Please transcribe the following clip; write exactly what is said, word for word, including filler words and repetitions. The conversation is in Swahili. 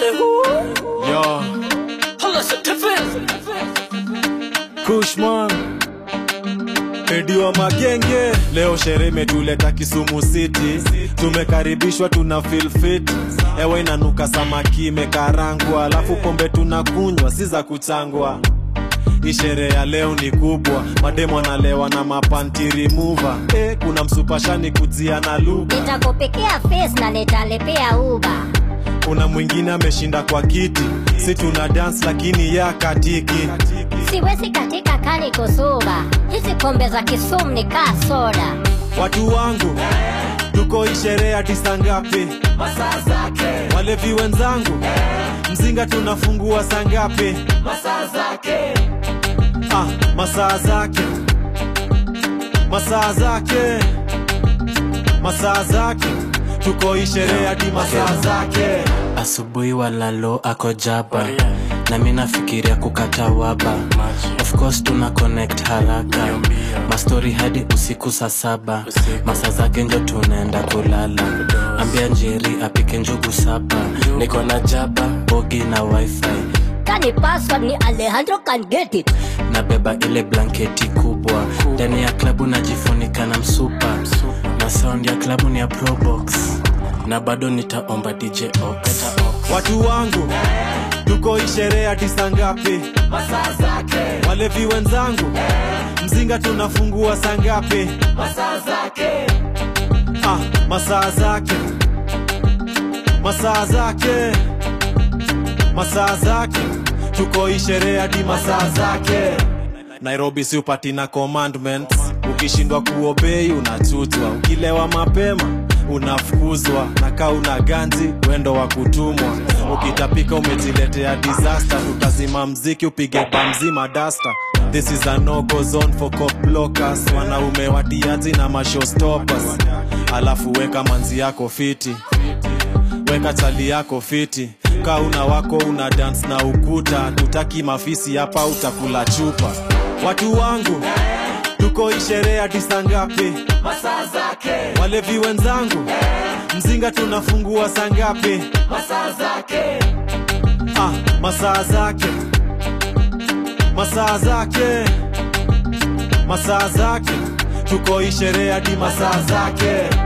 Yo Kushman Edi wa magenge. Leo sherehe imetuleta Kisumu City. Tumekaribishwa tuna feel fit. Ewe inanuka samaki imekarangwa, alafu pombe tunakunywa si za kuchangwa. Hii sherehe ya leo ni kubwa. Mademo analewa na mapanti remover. Eh, kuna msupashani kujia na lugha. Nitakupekea face na nitalepea uba. Kuna mwingine ameshinda kwa kiti. Si tuna dance lakini ya katiki. Siwezi katika kani kusuba. Hizi pombe za Kisumu ni kaa soda. Watu wangu tuko hii sherehe hadi saa ngapi? Masaa zake. Walevi wenzangu mzinga tunafungua saa ngapi? Masaa zake. Ah, masaa zake. Masaa zake. Masaa zake. Tuko hii sherehe hadi masaa zake. Asubuhi walalo ako jaba, na mimi nafikiria kukata waba. Of course tuna connect haraka, mastori hadi usiku saa saba. Masaa zake njo tunaenda kulala. Ambia Njeri apike njugu saba. Niko na jaba, bogi na wifi. Kani password ni Alejandro can get it. Nabeba ile blanketi kubwa. Ndani ya klabu najifunika na msupa. Na sound ya klabu ni ya Probox. Na bado nitaomba D J Ox. Watu wangu tuko hii sherehe hadi saa ngapi? Masaa zake. Walevi wenzangu mzinga tunafungua saa ngapi? Masaa zake. Ah, masaa zake. Masaa zake. Masaa zake. Tuko hii sherehe hadi masaa zake. Nairobi si upati na commandments. Ukishindwa kuobey unachutwa. Ukilewa mapema unafukuzwa. Naka una ganzi wendo wa kutumwa. Ukitapika umejiletea disaster. Tutazima mziki upige bamzima duster. This is a no-go zone for cop blockers. Wanaume watiazi na mashowstoppers. Alafu weka manzi yako fiti, weka chali yako fiti. Ka una wako una dance na ukuta. Tutaki mafisi hapa utakula chupa. Watu wangu tuko hii sherehe hadi saa ngapi? Masaa zake. Walevi wenzangu mzinga tunafungua saa ngapi? Masaa zake. Ah, masaa zake. Masaa zake. Masaa zake. Tuko hii sherehe hadi masaa zake.